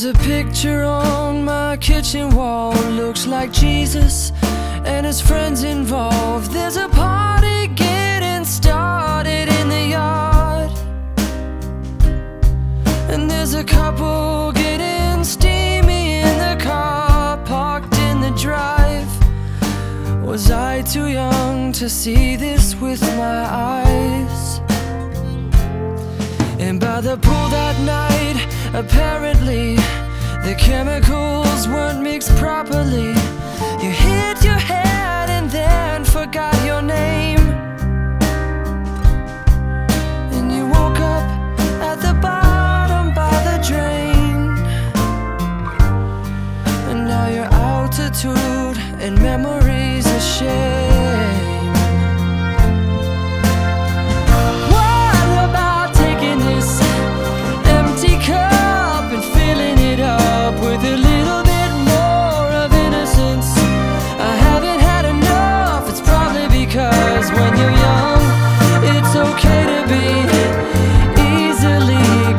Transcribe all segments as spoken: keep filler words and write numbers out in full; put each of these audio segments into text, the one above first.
There's a picture on my kitchen wall, looks like Jesus and his friends involved. There's a party getting started in the yard, and there's a couple getting steamy in the car parked in the drive. Was I too young to see this with my eyes? And by the pool that night, apparently the chemicals weren't mixed properly. You hit your head and then forgot your name, and you woke up at the bottom by the drain. And now your altitude and memories are shame. What about taking this empty cup and filling it up with a little bit more of innocence? I haven't had enough. It's probably because when you're young, it's okay to be easily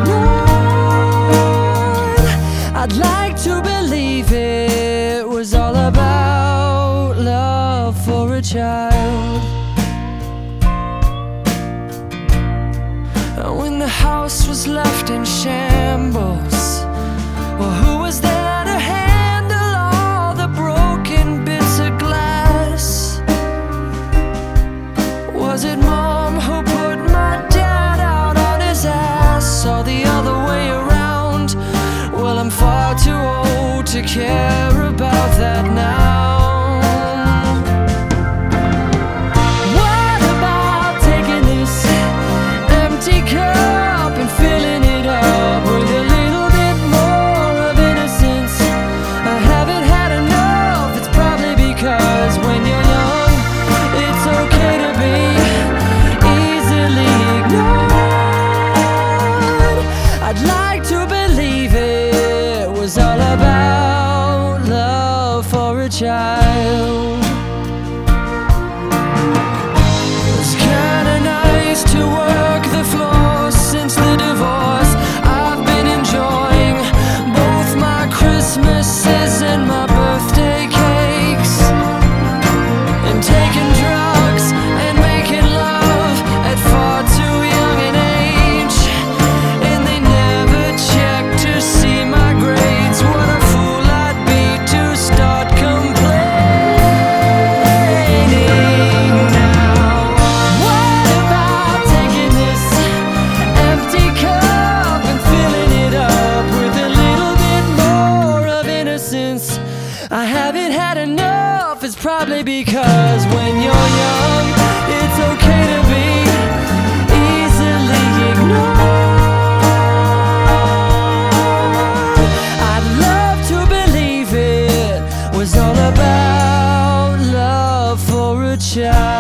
ignored. I'd like to believe it was all about love for a child. When the house was left in shambles, well, who was there to handle all the broken bits of glass? Was it Mom who put my dad out on his ass, or the other way around? Well, I'm far too old to care about that now. What about taking this empty cup and filling it up with a little bit more of innocence? I haven't had enough. It's probably because when you're young, it's okay to be easily ignored. I'd like to believe it was all about love for a child. It's kinda nice to work the floor since the divorce. I've been enjoying both my Christmases and my birthday cakes, and taking drugs and making love at far too young an age. And they never check to see my grades. What a fool I'd be to start complaining now. What about taking this empty cup and filling it up with a little bit more of innocence? I haven't had enough. It's probably because when you're young, it's okay to be easily ignored. I'd love to believe it was all about love for a child.